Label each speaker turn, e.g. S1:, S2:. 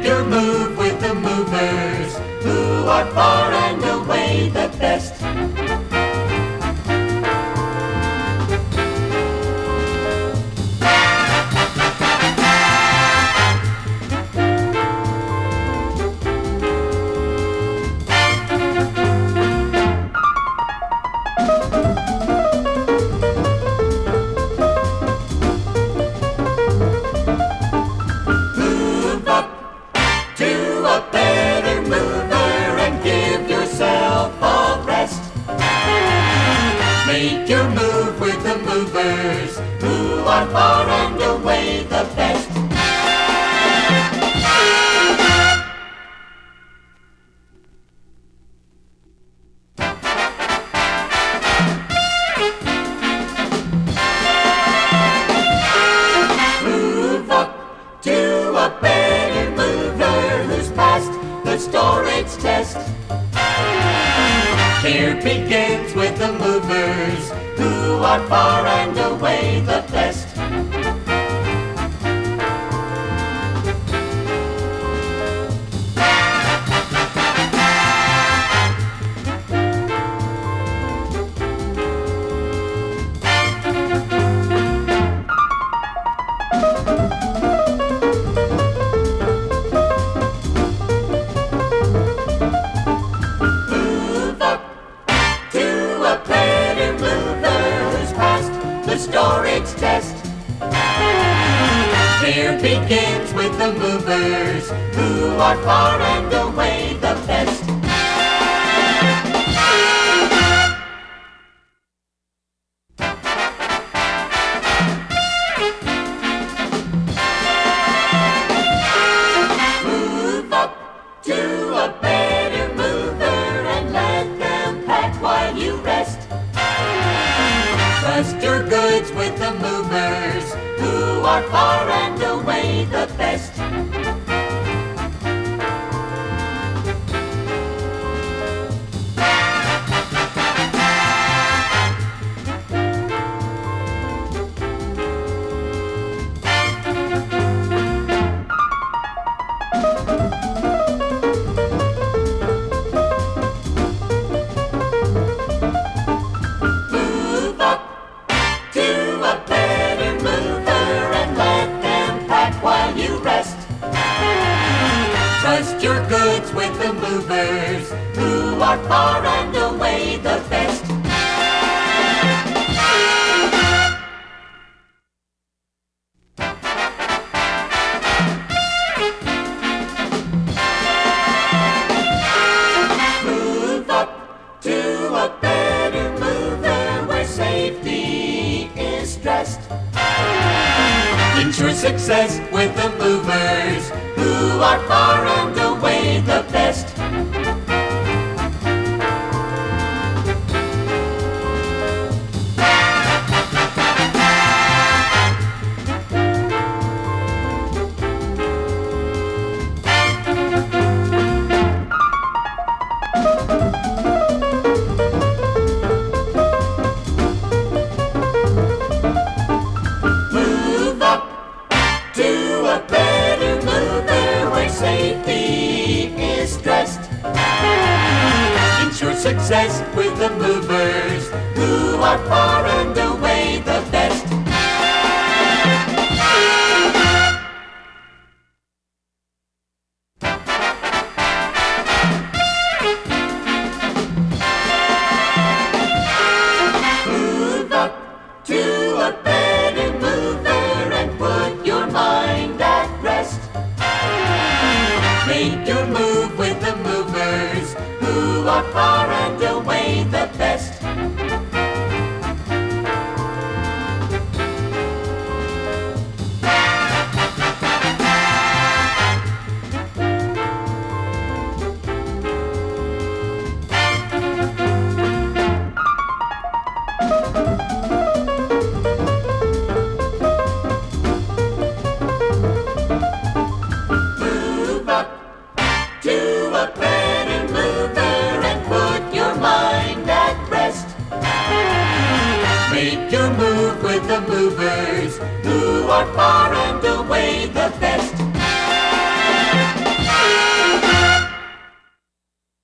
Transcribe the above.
S1: Make your move with the movers, who are far and away the best. Move up to a better mover and give yourself a rest. Make your move with the movers, who are far and away the best. Move up to a better mover who's passed the storage test. Here begins with the movers, who are far and away the best. Move up to a better mover who's passed the storage test. Here begins with the movers, who are far and away the best. Move up to a better mover and let them pack while you rest. Trust your goods with the movers, who are far and away the best. Move up to a better mover and let them pack while you rest. Trust your goods with the movers, who are far and away the best. Move up to a better mover where safety is stressed. Ensure success with the movers, who are far and away the best. Move up to a better mover where safety is stressed. Ensure success with the movers, who are far and away the best. Move up to a better mover and put your mind at rest. Make your move with the movers, who are far and away the best. Move up to a better mover and put your mind at rest. Make your move with the movers, who are far and away the best.